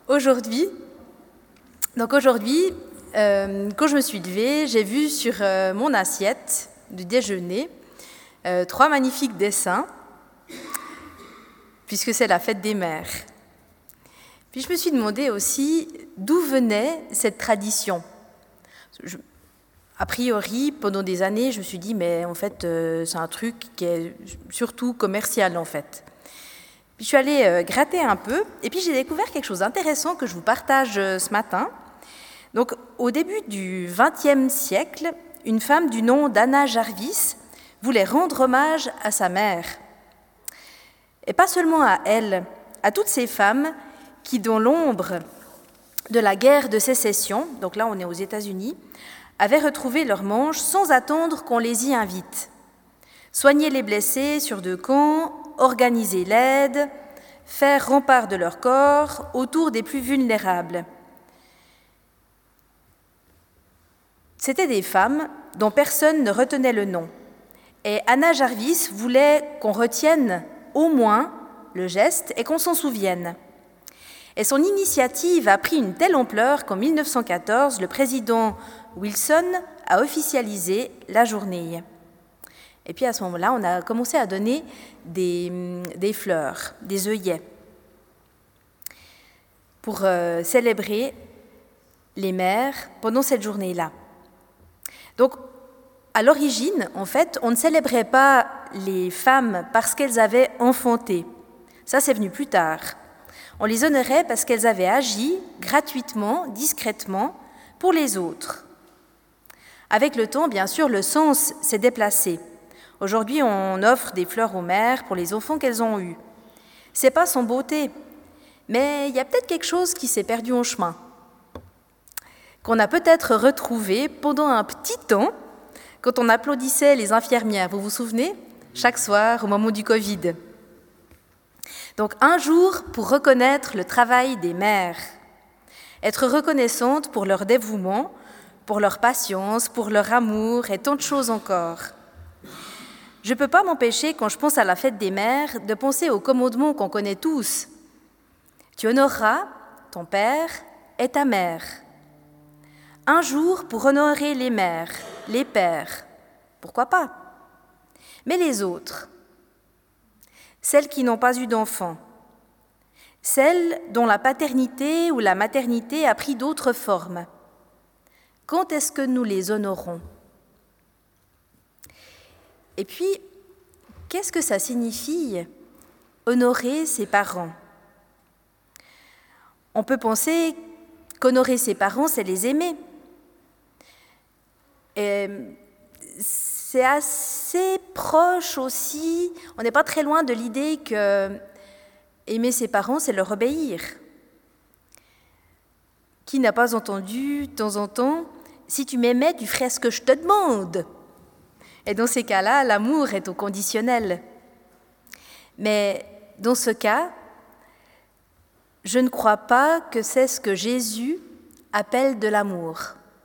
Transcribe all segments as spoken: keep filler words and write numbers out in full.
Aujourd'hui, donc aujourd'hui, euh, quand je me suis levée, j'ai vu sur euh, mon assiette du déjeuner euh, trois magnifiques dessins, puisque c'est la fête des mères. Puis je me suis demandé aussi d'où venait cette tradition. Je, a priori, pendant des années, je me suis dit, mais en fait, euh, c'est un truc qui est surtout commercial, en fait. Puis je suis allée euh, gratter un peu, et puis j'ai découvert quelque chose d'intéressant que je vous partage euh, ce matin. Donc, au début du vingtième siècle, une femme du nom d'Anna Jarvis voulait rendre hommage à sa mère. Et pas seulement à elle, à toutes ces femmes qui, dans l'ombre de la guerre de sécession, donc là on est aux États-Unis, avaient retrouvé leur manche sans attendre qu'on les y invite. Soigner les blessés sur deux camps, organiser l'aide, faire rempart de leur corps autour des plus vulnérables. C'étaient des femmes dont personne ne retenait le nom. Et Anna Jarvis voulait qu'on retienne au moins le geste et qu'on s'en souvienne. Et son initiative a pris une telle ampleur qu'en mille neuf cent quatorze, le président Wilson a officialisé la journée. Et puis à ce moment-là, on a commencé à donner des, des fleurs, des œillets, pour euh, célébrer les mères pendant cette journée-là. Donc, à l'origine, en fait, on ne célébrait pas les femmes parce qu'elles avaient enfanté. Ça, c'est venu plus tard. On les honorait parce qu'elles avaient agi gratuitement, discrètement, pour les autres. Avec le temps, bien sûr, le sens s'est déplacé. Aujourd'hui, on offre des fleurs aux mères pour les enfants qu'elles ont eus. C'est pas sans beauté, mais il y a peut-être quelque chose qui s'est perdu en chemin, qu'on a peut-être retrouvé pendant un petit temps, quand on applaudissait les infirmières, vous vous souvenez? Chaque soir, au moment du Covid. Donc, un jour pour reconnaître le travail des mères, être reconnaissante pour leur dévouement, pour leur patience, pour leur amour et tant de choses encore. Je ne peux pas m'empêcher, quand je pense à la fête des mères, de penser au commandement qu'on connaît tous. Tu honoreras ton père et ta mère. Un jour pour honorer les mères, les pères, pourquoi pas? Mais les autres, celles qui n'ont pas eu d'enfants, celles dont la paternité ou la maternité a pris d'autres formes, quand est-ce que nous les honorons? Et puis, qu'est-ce que ça signifie, honorer ses parents? On peut penser qu'honorer ses parents, c'est les aimer. Et c'est assez proche aussi, on n'est pas très loin de l'idée que aimer ses parents, c'est leur obéir. Qui n'a pas entendu, de temps en temps, si tu m'aimais, tu ferais ce que je te demande. Et dans ces cas-là, l'amour est au conditionnel. Mais dans ce cas, je ne crois pas que c'est ce que Jésus appelle de l'amour.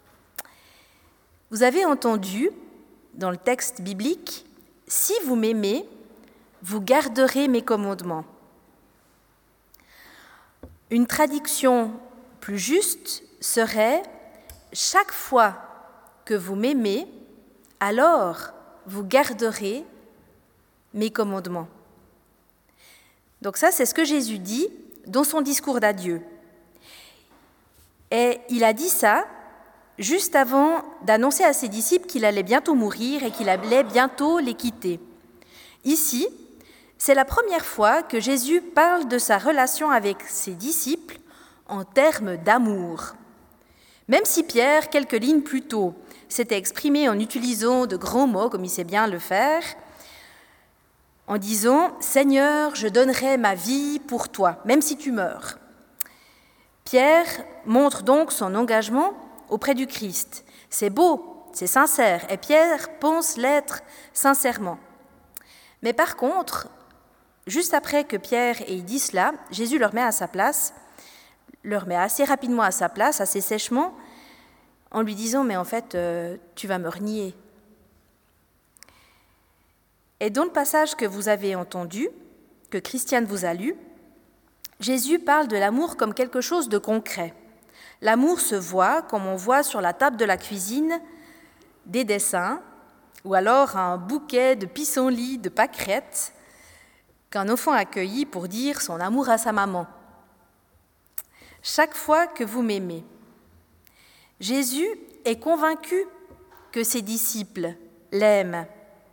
Vous avez entendu, dans le texte biblique, « Si vous m'aimez, vous garderez mes commandements ». Une traduction plus juste serait « Chaque fois que vous m'aimez, alors vous garderez mes commandements ». Donc ça, c'est ce que Jésus dit dans son discours d'adieu. Et il a dit ça juste avant d'annoncer à ses disciples qu'il allait bientôt mourir et qu'il allait bientôt les quitter. Ici, c'est la première fois que Jésus parle de sa relation avec ses disciples en termes d'amour. Même si Pierre, quelques lignes plus tôt, s'était exprimé en utilisant de grands mots, comme il sait bien le faire, en disant « Seigneur, je donnerai ma vie pour toi, même si tu meurs ». Pierre montre donc son engagement auprès du Christ. C'est beau, c'est sincère, et Pierre pense l'être sincèrement. Mais par contre, juste après que Pierre ait dit cela, Jésus leur met à sa place, leur met assez rapidement à sa place, assez sèchement, en lui disant « Mais en fait, euh, tu vas me renier ». Et dans le passage que vous avez entendu, que Christiane vous a lu, Jésus parle de l'amour comme quelque chose de concret. L'amour se voit comme on voit sur la table de la cuisine des dessins ou alors un bouquet de pissenlits, de pâquerettes qu'un enfant accueillit pour dire son amour à sa maman. Chaque fois que vous m'aimez, Jésus est convaincu que ses disciples l'aiment.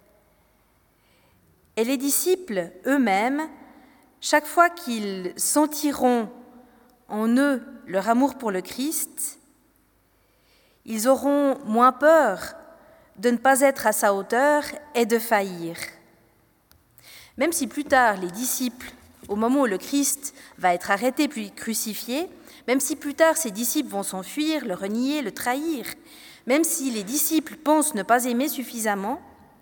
Et les disciples eux-mêmes, chaque fois qu'ils sentiront en eux leur amour pour le Christ, ils auront moins peur de ne pas être à sa hauteur et de faillir. Même si plus tard les disciples, au moment où le Christ va être arrêté puis crucifié, même si plus tard ses disciples vont s'enfuir, le renier, le trahir, même si les disciples pensent ne pas aimer suffisamment,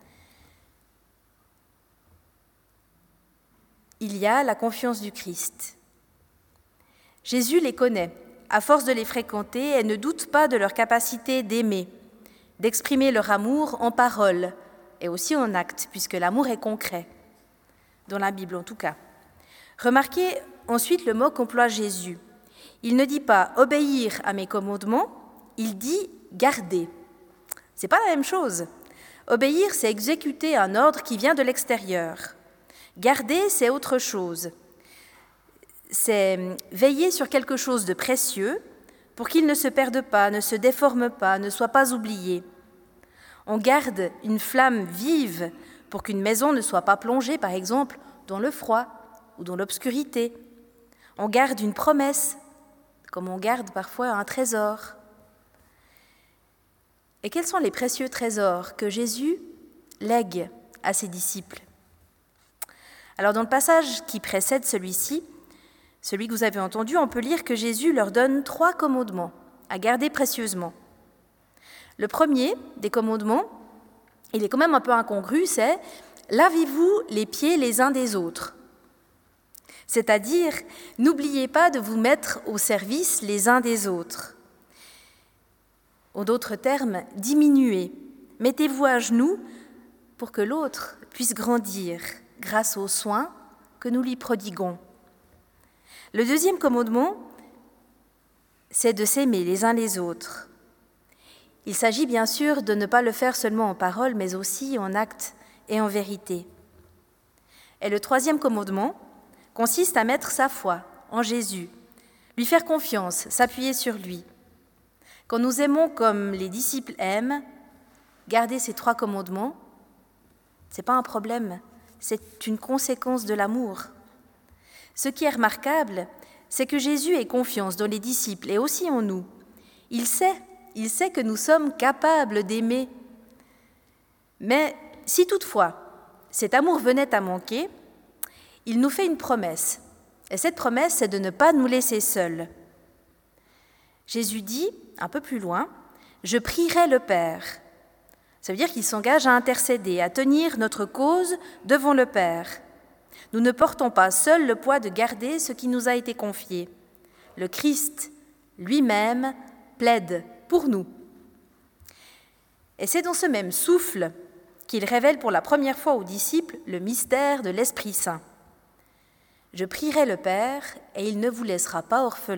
il y a la confiance du Christ. Jésus les connaît, à force de les fréquenter, et ne doute pas de leur capacité d'aimer, d'exprimer leur amour en parole et aussi en acte, puisque l'amour est concret, dans la Bible en tout cas. Remarquez ensuite le mot qu'emploie Jésus. Il ne dit pas « obéir à mes commandements », il dit « garder ». Ce n'est pas la même chose. Obéir, c'est exécuter un ordre qui vient de l'extérieur. Garder, c'est autre chose. C'est veiller sur quelque chose de précieux pour qu'il ne se perde pas, ne se déforme pas, ne soit pas oublié. On garde une flamme vive pour qu'une maison ne soit pas plongée, par exemple, dans le froid ou dans l'obscurité. On garde une promesse, comme on garde parfois un trésor. Et quels sont les précieux trésors que Jésus lègue à ses disciples ? Alors dans le passage qui précède celui-ci, celui que vous avez entendu, on peut lire que Jésus leur donne trois commandements à garder précieusement. Le premier des commandements, il est quand même un peu incongru, c'est « lavez-vous les pieds les uns des autres ». C'est-à-dire, n'oubliez pas de vous mettre au service les uns des autres. En d'autres termes, diminuez, mettez-vous à genoux pour que l'autre puisse grandir grâce aux soins que nous lui prodiguons. Le deuxième commandement, c'est de s'aimer les uns les autres. Il s'agit bien sûr de ne pas le faire seulement en parole, mais aussi en acte et en vérité. Et le troisième commandement consiste à mettre sa foi en Jésus, lui faire confiance, s'appuyer sur lui. Quand nous aimons comme les disciples aiment, garder ces trois commandements, ce n'est pas un problème, c'est une conséquence de l'amour. Ce qui est remarquable, c'est que Jésus ait confiance dans les disciples et aussi en nous. Il sait, il sait que nous sommes capables d'aimer. Mais si toutefois cet amour venait à manquer, il nous fait une promesse. Et cette promesse, c'est de ne pas nous laisser seuls. Jésus dit, un peu plus loin, « Je prierai le Père ». Ça veut dire qu'il s'engage à intercéder, à tenir notre cause devant le Père. Nous ne portons pas seuls le poids de garder ce qui nous a été confié. Le Christ lui-même plaide pour nous. Et c'est dans ce même souffle qu'il révèle pour la première fois aux disciples le mystère de l'Esprit Saint. « Je prierai le Père et il ne vous laissera pas orphelins. »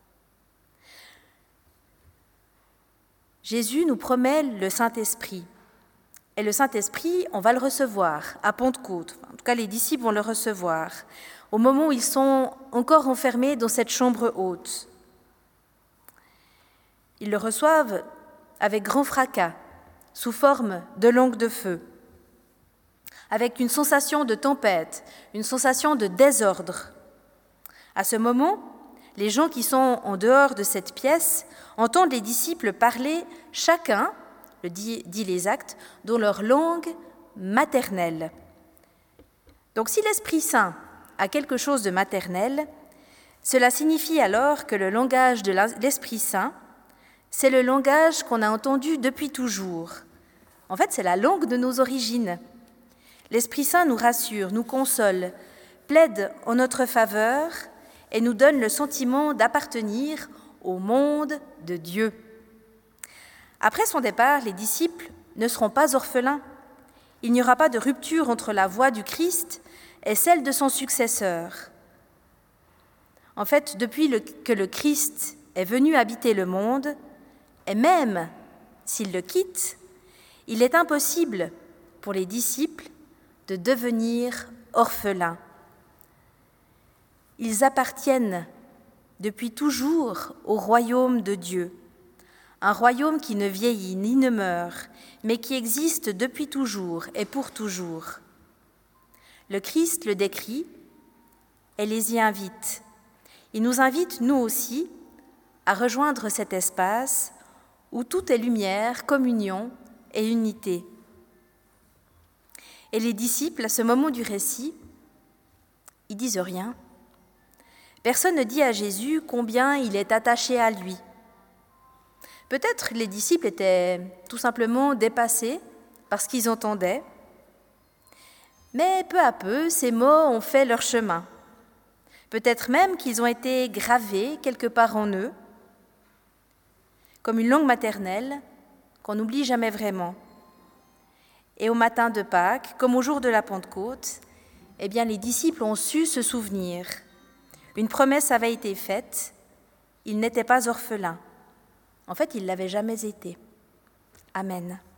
Jésus nous promet le Saint-Esprit. Et le Saint-Esprit, on va le recevoir à Pentecôte. En tout cas, les disciples vont le recevoir au moment où ils sont encore enfermés dans cette chambre haute. Ils le reçoivent avec grand fracas, sous forme de langue de feu, avec une sensation de tempête, une sensation de désordre. À ce moment, les gens qui sont en dehors de cette pièce entendent les disciples parler chacun, le dit, dit les Actes, dans leur langue maternelle. Donc si l'Esprit Saint a quelque chose de maternel, cela signifie alors que le langage de l'Esprit Saint, c'est le langage qu'on a entendu depuis toujours. En fait, c'est la langue de nos origines. L'Esprit Saint nous rassure, nous console, plaide en notre faveur et nous donne le sentiment d'appartenir au monde de Dieu. Après son départ, les disciples ne seront pas orphelins. Il n'y aura pas de rupture entre la voix du Christ et celle de son successeur. En fait, depuis le, que le Christ est venu habiter le monde, et même s'il le quitte, il est impossible pour les disciples de devenir orphelins. Ils appartiennent depuis toujours au royaume de Dieu, un royaume qui ne vieillit ni ne meurt, mais qui existe depuis toujours et pour toujours. Le Christ le décrit et les y invite. Il nous invite, nous aussi, à rejoindre cet espace où tout est lumière, communion et unité. Et les disciples, à ce moment du récit, ils disent rien. Personne ne dit à Jésus combien il est attaché à lui. Peut-être les disciples étaient tout simplement dépassés par ce qu'ils entendaient, mais peu à peu, ces mots ont fait leur chemin. Peut-être même qu'ils ont été gravés quelque part en eux, comme une langue maternelle qu'on n'oublie jamais vraiment. Et au matin de Pâques, comme au jour de la Pentecôte, eh bien, les disciples ont su se souvenir. Une promesse avait été faite, ils n'étaient pas orphelins. En fait, ils ne l'avaient jamais été. Amen.